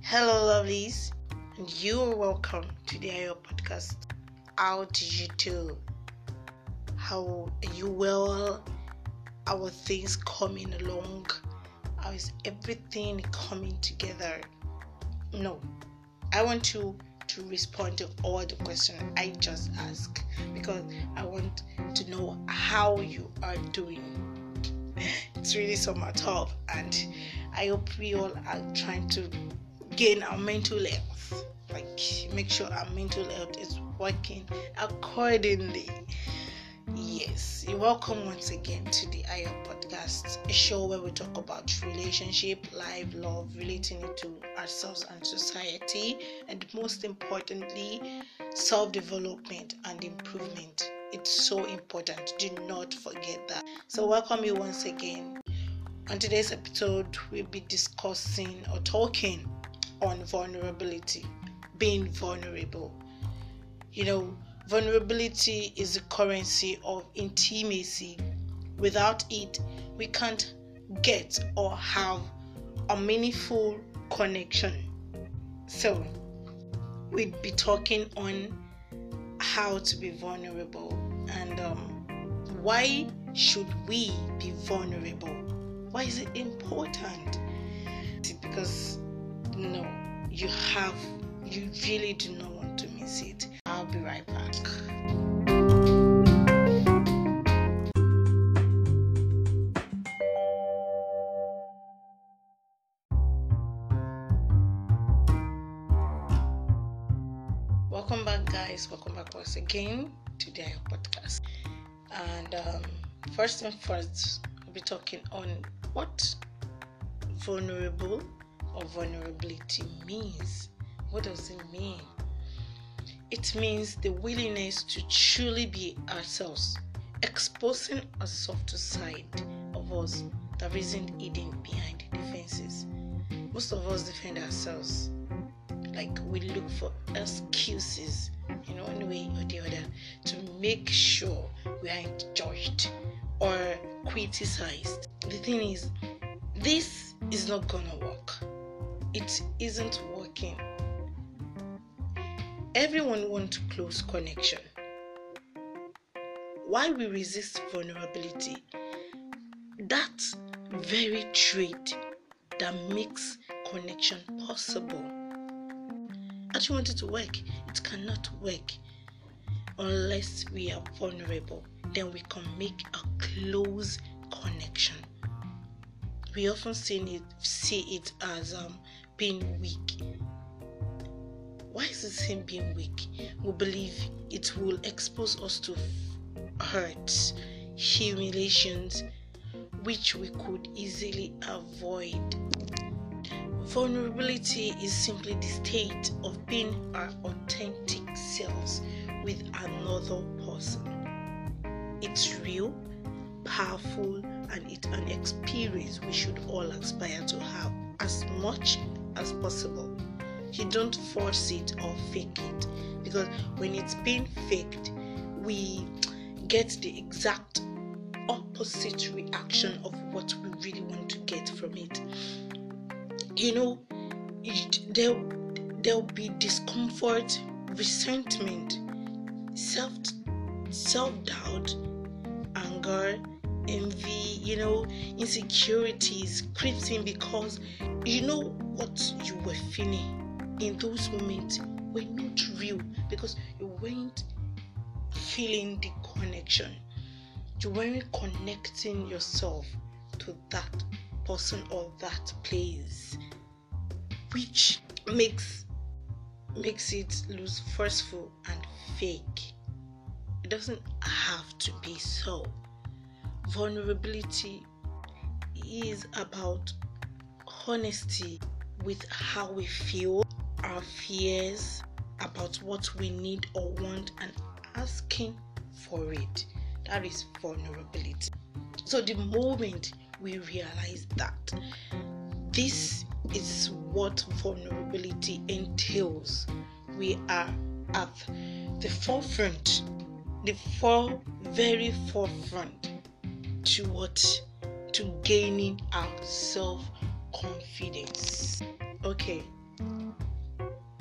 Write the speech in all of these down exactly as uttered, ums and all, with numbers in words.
Hello, lovelies, and you're welcome to the I O podcast. How did you do? How are you well? How are things coming along? How is everything coming together? No, I want you to respond to all the questions I just asked because I want to know how you are doing. It's really summer tough, and I hope we all are trying to gain our mental health, like make sure our mental health is working accordingly. Yes, you're welcome once again to the I O podcast, a show where we talk about relationship, life, love, relating it to ourselves and society, and most importantly, self-development and improvement. It's so important. Do not forget that. So welcome you once again. On today's episode, we'll be discussing or talking on vulnerability, being vulnerable. You know, vulnerability is the currency of intimacy. Without it, we can't get or have a meaningful connection. So, we'll be talking on how to be vulnerable and um, why should we be vulnerable? Why is it important? Because no, you have, you really do not want to miss it. I'll be right back. Welcome back, guys. Welcome back once again to the I O podcast. And um, first and first, we'll be talking on what vulnerable or vulnerability means. What does it mean? It means the willingness to truly be ourselves, exposing a softer side of us that isn't hidden behind defenses. Most of us defend ourselves, like we look for excuses in one way or the other to make sure we aren't judged or criticized. The thing is, this is not gonna work. It isn't working. Everyone wants close connection. Why we resist vulnerability? That very trait that makes connection possible. I just want it to work. It cannot work unless we are vulnerable. Then we can make a close connection. We often see it, see it as um, being weak. Why is it seen being weak? We believe it will expose us to hurts, humiliations, which we could easily avoid. Vulnerability is simply the state of being our authentic selves with another person. It's real, powerful, and it's an experience we should all aspire to have as much as possible. You don't force it or fake it, because when it's being faked, we get the exact opposite reaction of what we really want to get from it. You know, it, there, there'll be discomfort, resentment, self, self-doubt, anger, envy, you know, insecurities creeps in because you know what you were feeling in those moments were not real because you weren't feeling the connection. You weren't connecting yourself to that person or that place, which makes makes it lose forceful and fake. It doesn't have to be so. Vulnerability is about honesty with how we feel, our fears about what we need or want, and asking for it. That is vulnerability. So the moment we realize that this is what vulnerability entails, we are at the forefront, the for very forefront to what? To gaining our self-confidence. Okay,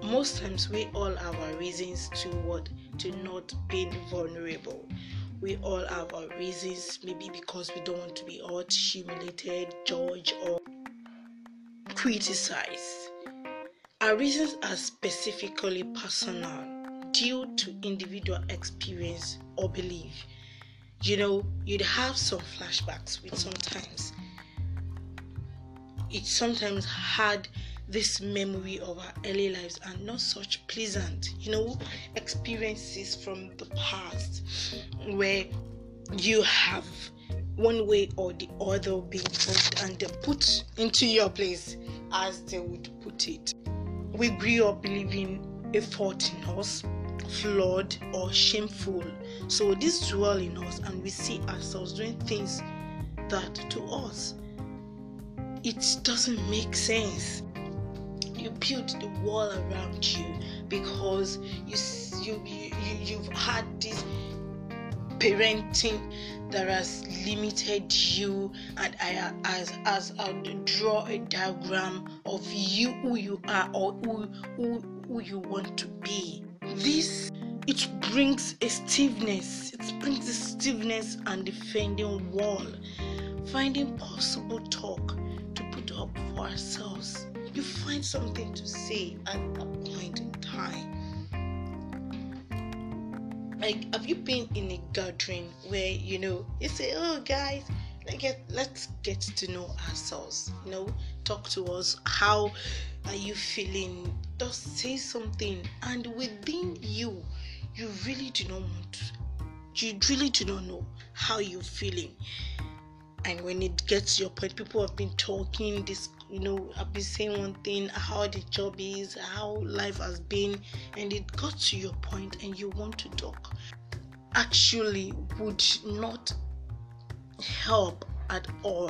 most times we all have our reasons to what to not being vulnerable. We all have our reasons, maybe because we don't want to be hurt, humiliated, judged, or criticized. Our reasons are specifically personal, due to individual experience or belief. You know, you'd have some flashbacks with sometimes. It sometimes had this memory of our early lives and not such pleasant, you know, experiences from the past where you have one way or the other being put and put into your place, as they would put it. We grew up believing a fault in us, flawed or shameful. So this dwell in us and we see ourselves doing things that to us it doesn't make sense. You build the wall around you because you you you, you you've had this parenting that has limited you, and I as as I draw a diagram of you, who you are, or who who, who you want to be. This it brings a stiffness. It brings a stiffness and defending wall, finding possible talk to put up for ourselves. You find something to say at a point in time. Like, have you been in a gathering where, you know, you say, oh guys, let's get, let's get to know ourselves, you know, talk to us, how are you feeling, just say something, and within you, you really do not want, you really do not know how you're feeling. And when it gets to your point, people have been talking this, you know, I've been saying one thing, how the job is, how life has been, and it got to your point and you want to talk. Actually would not help at all.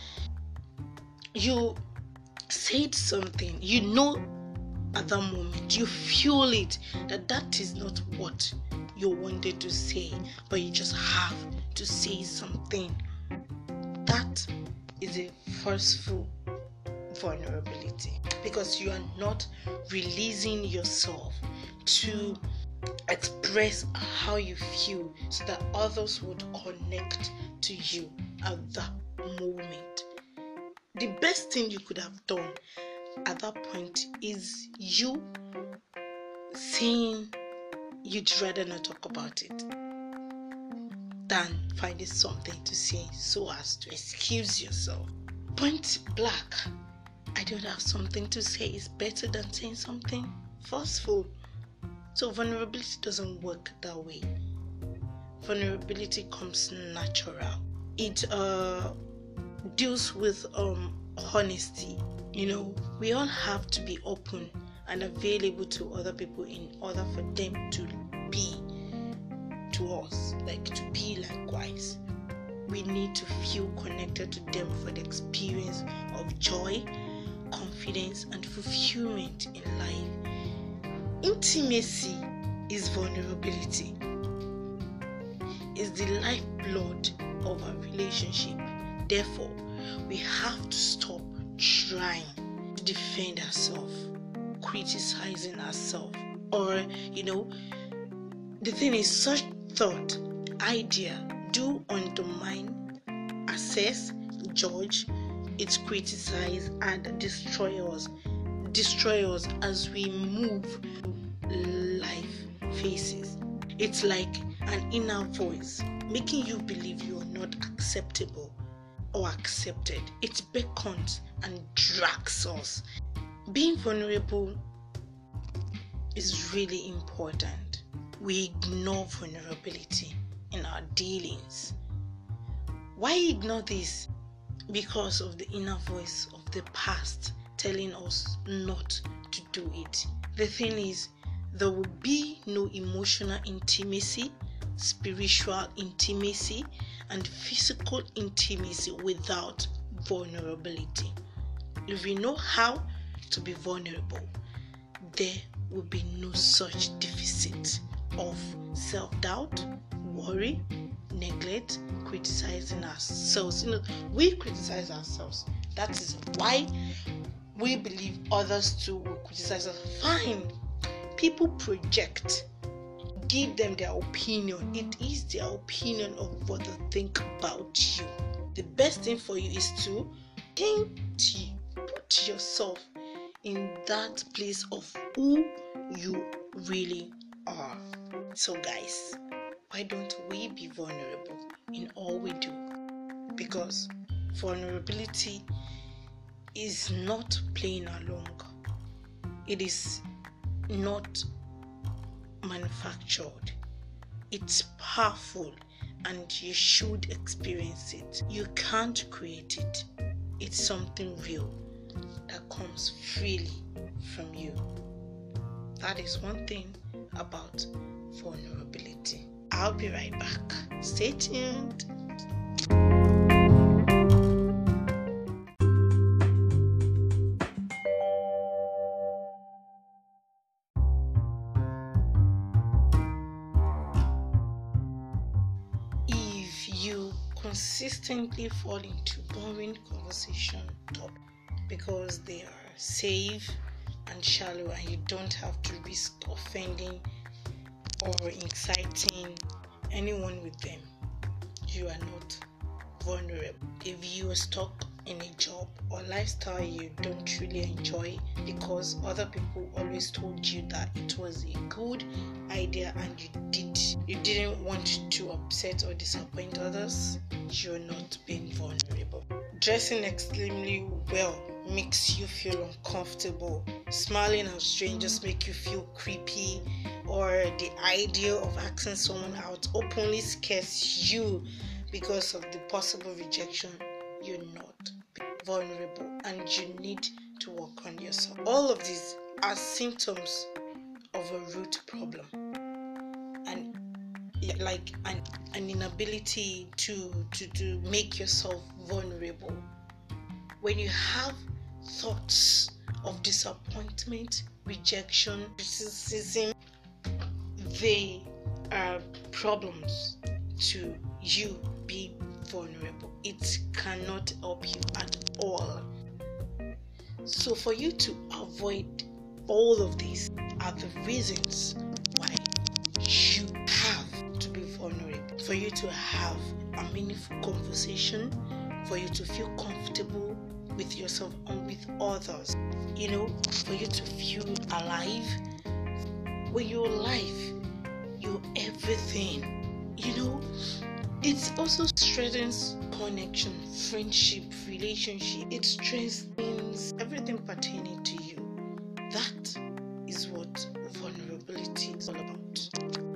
You said something, you know at that moment, you feel it, that that is not what you wanted to say, but you just have to say something. That is a forceful vulnerability, because you are not releasing yourself to express how you feel so that others would connect to you at that moment. The best thing you could have done at that point is you saying you'd rather not talk about it than finding something to say so as to excuse yourself. Point blank, I don't have something to say, is better than saying something forceful. So vulnerability doesn't work that way. Vulnerability comes natural. It uh deals with um honesty. You know, we all have to be open and available to other people in order for them to be to us, like to be likewise. We need to feel connected to them for the experience of joy, confidence, and fulfillment in life. Intimacy is vulnerability. It's the lifeblood of our relationship. Therefore, we have to stop trying to defend ourselves, criticizing ourselves, or, you know, the thing is, such thought, idea, do undermine, assess, judge, it criticize and destroy us, destroy us as we move life phases. It's like an inner voice making you believe you are not acceptable or accepted. It beckons and drags us. Being vulnerable is really important. We ignore vulnerability in our dealings. Why ignore this? Because of the inner voice of the past telling us not to do it. The thing is, there will be no emotional intimacy, spiritual intimacy, and physical intimacy without vulnerability. If we know how to be vulnerable, there will be no such deficit of self-doubt, worry, neglect, criticizing ourselves. You know, we criticize ourselves. That is why we believe others too will criticize us. Fine, people project, give them their opinion. It is their opinion of what they think about you. The best thing for you is to think, put yourself in that place of who you really are. So guys, why don't we be vulnerable in all we do? Because vulnerability is not playing along. It is not manufactured. It's powerful and you should experience it. You can't create it. It's something real that comes freely from you. That is one thing about vulnerability. I'll be right back. Stay tuned. If you consistently fall into boring conversation topics because they are safe and shallow and you don't have to risk offending or inciting anyone with them, you are not vulnerable. If you are stuck in a job or lifestyle you don't really enjoy because other people always told you that it was a good idea and you did you didn't want to upset or disappoint others, you're not being vulnerable. Dressing extremely well makes you feel uncomfortable. Smiling at strangers make you feel creepy, or the idea of asking someone out openly scares you because of the possible rejection. You're not vulnerable and you need to work on yourself. All of these are symptoms of a root problem, and like an, an inability to, to, to make yourself vulnerable. When you have thoughts of disappointment, rejection, criticism, they are problems to you being vulnerable. It cannot help you at all. So for you to avoid all of these are the reasons why you have to be vulnerable. For you to have a meaningful conversation, for you to feel comfortable with yourself and with others, you know, for you to feel alive. When you're alive, you're everything, you know. It also strengthens connection, friendship, relationship. It strengthens everything pertaining to you. That is what vulnerability is all about.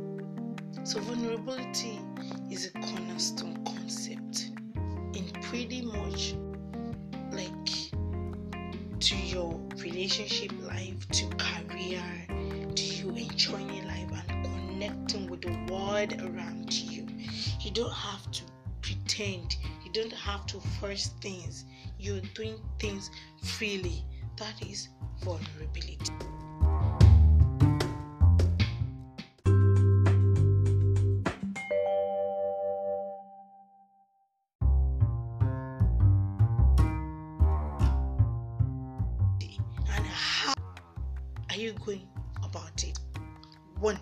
So vulnerability is a cornerstone concept in pretty much like to your relationship life, to career, to you enjoying life and connecting with the world around you. You don't have to pretend. You don't have to force things. You're doing things freely. That is vulnerability. And how are you going about it? One,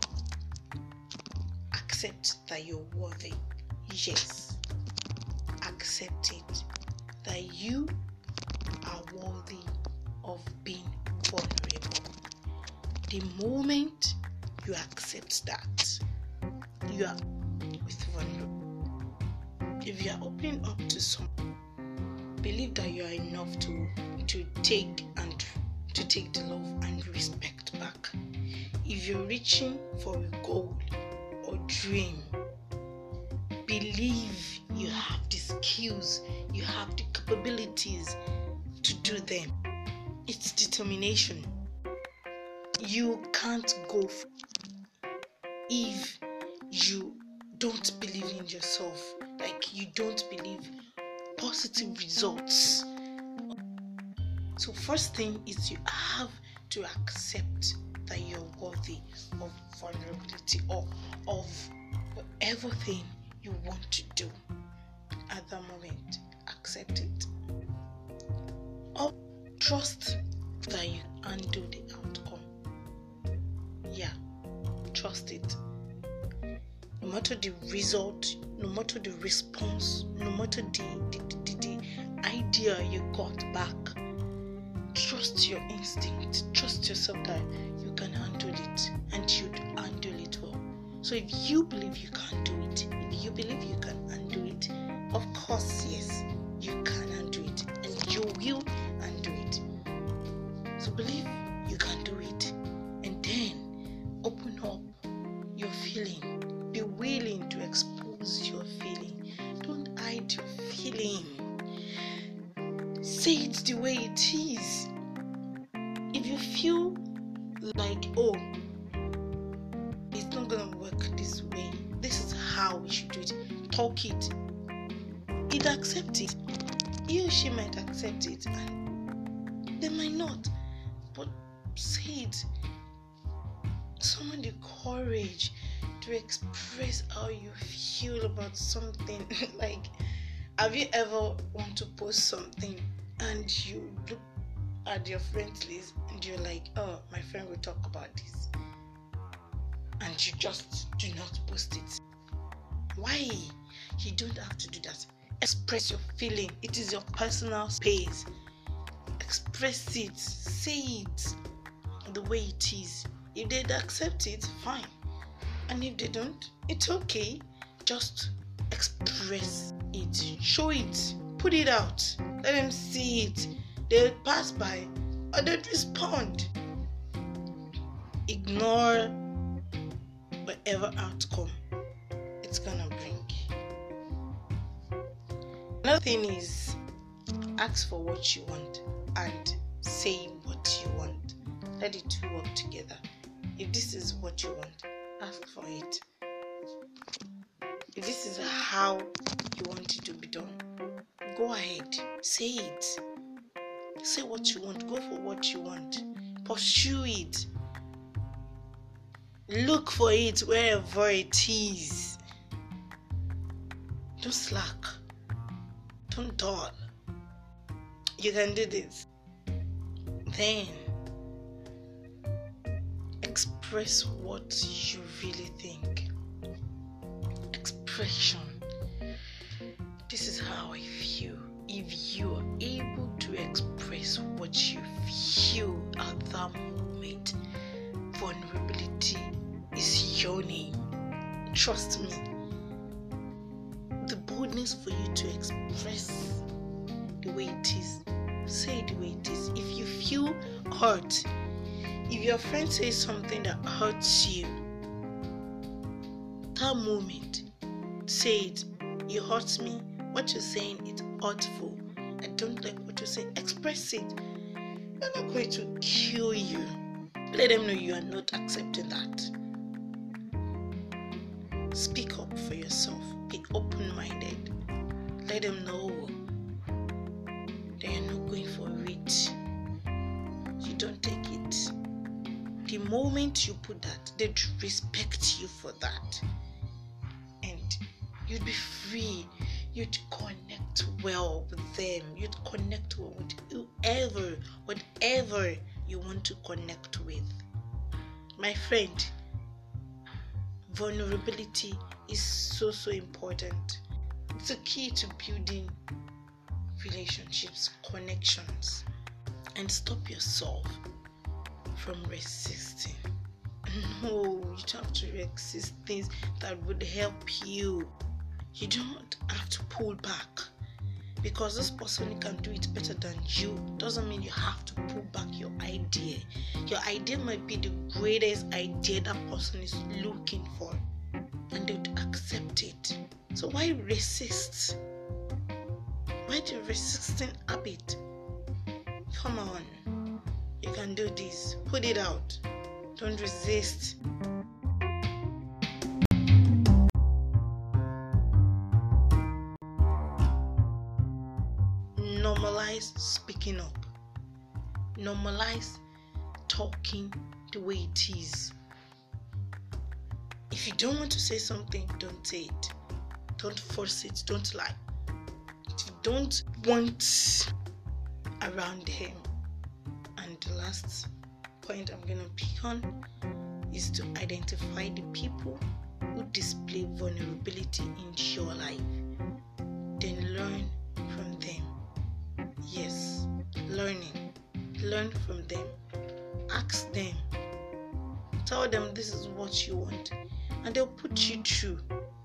accept that you're worthy. Yes, accept it, that you are worthy of being vulnerable. The moment you accept that, you are with vulnerable. If you are opening up to someone, believe that you are enough to to take and to take the love and respect back. If you're reaching for a goal or dream, believe you have the skills, you have the capabilities to do them. It's determination. You can't go if you don't believe in yourself, like you don't believe positive results. So first thing is you have to accept that you're worthy of vulnerability or of whatever thing you want to do at that moment. Accept it. Or trust that you handle the outcome. Yeah, trust it. No matter the result, no matter the response, no matter the, the, the, the idea you got back, trust your instinct. Trust yourself that you can handle it and you'd handle it well. So if you believe you can do it, if you believe you can handle it, of course, yes, you can handle it and you will handle it. So believe you can do it and then open up your feeling. Be willing to expose your feeling. Don't hide your feeling. Say it the way it is. If you feel like, oh, it's not gonna work this way, this is how we should do it, talk it. It accept it. He or she might accept it and they might not. But say it. Summon the courage to express how you feel about something. Like, have you ever want to post something and you look at your friends list and you're like, oh, my friend will talk about this, and you just do not post it? Why? You don't have to do that. Express your feeling. It is your personal space. Express it. Say it the way it is. If they accept it, fine. And if they don't, it's okay. Just express it. Show it. Put it out. Let them see it. They'll pass by or they'll respond. Ignore whatever outcome it's gonna bring. Another thing is, ask for what you want and say what you want. Let the two work together. If this is what you want, ask for it. If this is how you want it to be done, go ahead, say it. Say what you want, go for what you want, pursue it, look for it wherever it is. Don't slack, don't dull. You can do this. Then express what you really think. Expression. This is how I feel. If you are able to express what you feel at that moment, vulnerability is your name. Trust me. The boldness for you to express the way it is, say it the way it is. If you feel hurt, if your friend says something that hurts you, that moment, say it. You hurt me. What you're saying is hurtful. I don't like what you're saying. Express it. They're not going to kill you. Let them know you are not accepting that. Speak up for yourself. Be open-minded. Let them know they are not going for it. You don't take it. The moment you put that, they'd respect you for that. And you'd be free. You'd connect well with them. You'd connect well with whoever, whatever you want to connect with. My friend, vulnerability is so, so important. It's a key to building relationships, connections, and stop yourself from resisting. No, you don't have to resist things that would help you. You don't have to pull back because this person can do it better than you. Doesn't mean you have to pull back your idea. Your idea might be the greatest idea that person is looking for, and they would accept it. So why resist? Why the resisting habit? Come on, you can do this. Put it out. Don't resist. Normalize speaking up. Normalize talking the way it is. If you don't want to say something, don't say it. Don't force it. Don't lie. If you don't want around him. And the last point I'm going to pick on is to identify the people who display vulnerability in your life. Then learn from them. Yes, learning. Learn from them. Ask them. Tell them this is what you want, and they'll put you through.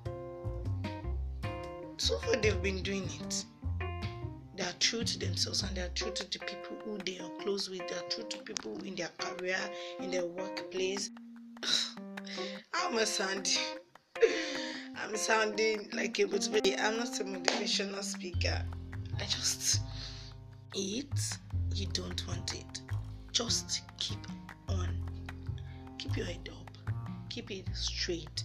So far, they've been doing it. They are true to themselves, and they are true to the people who they are close with. They are true to people in their career, in their workplace. I'm a sounding. I'm sounding like a motivator. I'm not a motivational speaker. I just eat. You don't want it. Just keep on. Keep your head up. Keep it straight.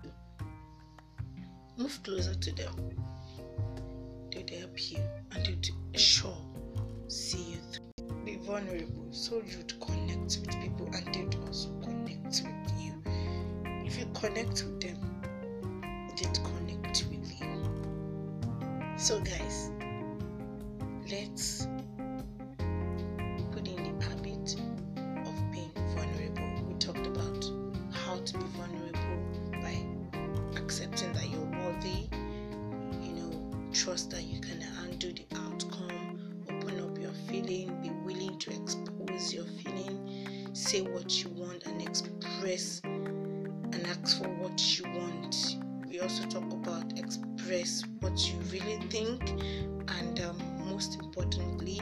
Move closer to them. They'll help you, and they'll sure see you through. Be vulnerable so you'd connect with people, and they'd also connect with you. If you connect with them, they'd connect with you. So guys, let's put in the habit of being vulnerable. We talked about how to be vulnerable by accepting that you're worthy, you know, trust that you can handle the outcome, open up your feeling, be willing to expose your feeling, say what you want and express and ask for what you want. We also talk about express what you really think, and um, most importantly,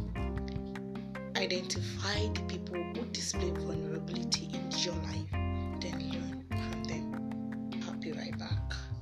identify the people who display vulnerability in your life, then learn from them. I'll be right back.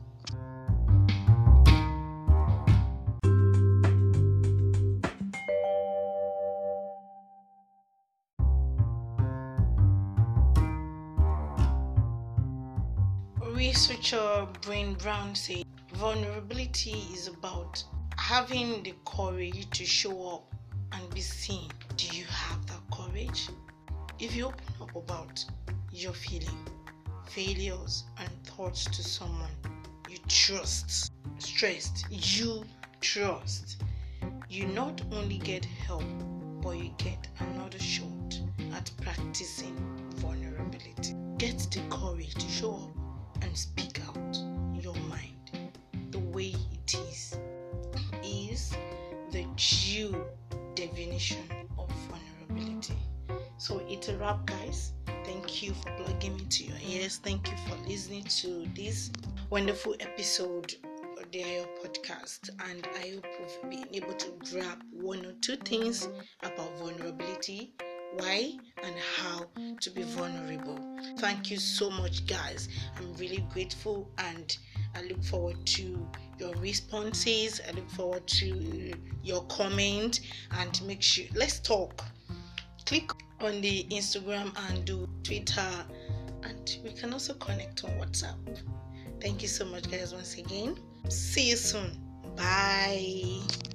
Researcher Brené Brown said vulnerability is about having the courage to show up and be seen. Do you have that courage? If you open up about your feeling, failures, and thoughts to someone you trust, stressed, you trust, you not only get help, but you get another shot at practicing vulnerability. Get the courage to show up and speak out your mind the way it is is the true definition of vulnerability. So it's a wrap, guys. Thank you for plugging me to your ears. Thank you for listening to this wonderful episode of the Ayo podcast, and I hope we've been able to grab one or two things about vulnerability, why and how to be vulnerable. Thank you so much, guys. I'm really grateful, and I look forward to your responses. I look forward to your comment, and make sure let's talk. Click on the Instagram and do Twitter, and we can also connect on WhatsApp. Thank you so much, guys, once again. See you soon. Bye.